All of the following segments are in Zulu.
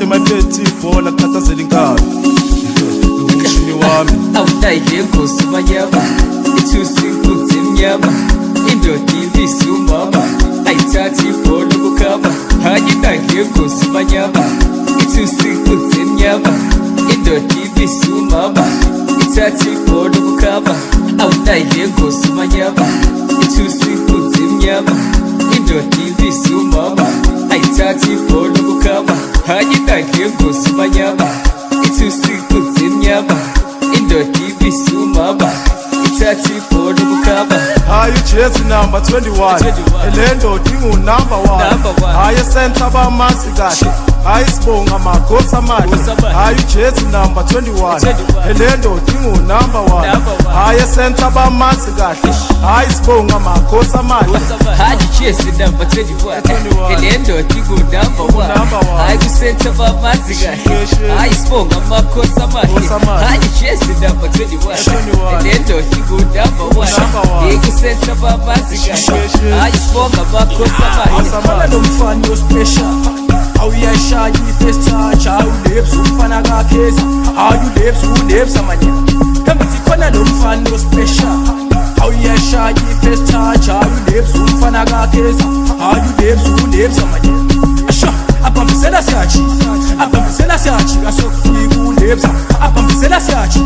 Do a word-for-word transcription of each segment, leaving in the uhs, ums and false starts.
my petty for la khathazela inkani umshini wami awudayile nkosi manyama ithusi inkunzi emnyama indoda ibisi umama ayithathi ibhola ukukhaba ayidayile nkosi manyama ithusi inkunzi emnyama indoda ibisi umama ayithathi ibhola ukukhaba awudayile nkosi manyama ithusi inkunzi emnyama indoda ibisi umama ayithathi ibhola ukukhaba ayidayile nkosi manyama ithusi inkunzi emnyama indoda ibisi umama ithathi ibhola ukukhaba hayi ujesi number twenty-one elendo dingu number one hayi center bamasi kahle hayi sibonga magosa mali hayi ujesi number twenty-one elendo dingu number one hayi center bamasi kahle hayi sibonga magosa mali hayi ujesi number twenty-one elendo dingu number one hayi center bamasi kahle hayi sibonga magosa mali hayi ujesi number twenty-one elendo dingu number one hayi center bamasi kahle hayi sibonga magosa mali Fana nomfana ospecial awuyashaya i-first touch awulips umfana kakheza awulips ulips amanya ngithi khona nomfana ospecial awuyashaya i-first touch awulips umfana kakheza awulips ulips amanya asha abambisela siyachi abambisela siyachi kasokufika ulips abambisela siyachi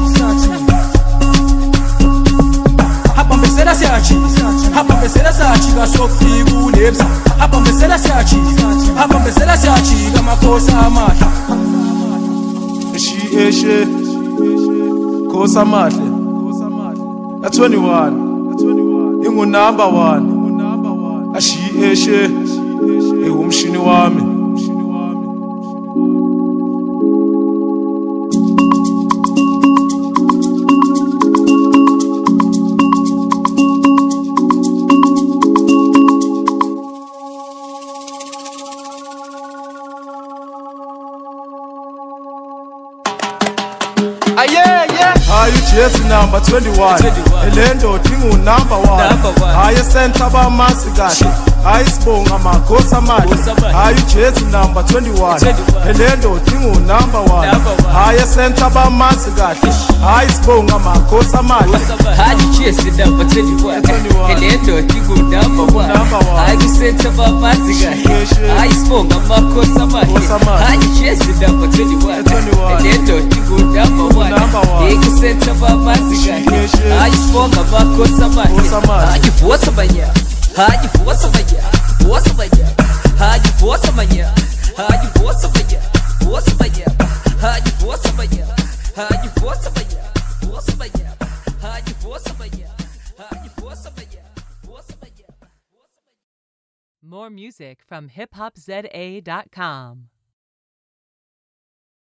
abambisela siyachi abambisela siyachi kasokufika ulips abambisela siyachi abambisela siyachi kamakhosi amahle eshi eshe khosa mahle a twenty-one ingu number one ashi eshe ehumshini wami Ah, yeah, yeah. Hayi ujesi number twenty-one elendo dingu number one hayi center bamasi kahle hayi sibonga magosa mali hayi ujesi number twenty-one elendo dingu number one hayi center bamasi kahle hayi sibonga magosa mali hayi ujesi number twenty-one elendo dingu number one hayi center bamasi kahle hayi sibonga magosa mali hayi ujesi number twenty-one elendo dingu number one hayi center bamasi kahle hayi sibonga magosa mali hayi vosa banya hayi vosa banya vosa banya hayi vosa banya hayi vosa banya vosa banya hayi vosa banya hayi vosa banya vosa banya hayi vosa banya hayi vosa banya vosa banya. More music from hip hop z a dot com.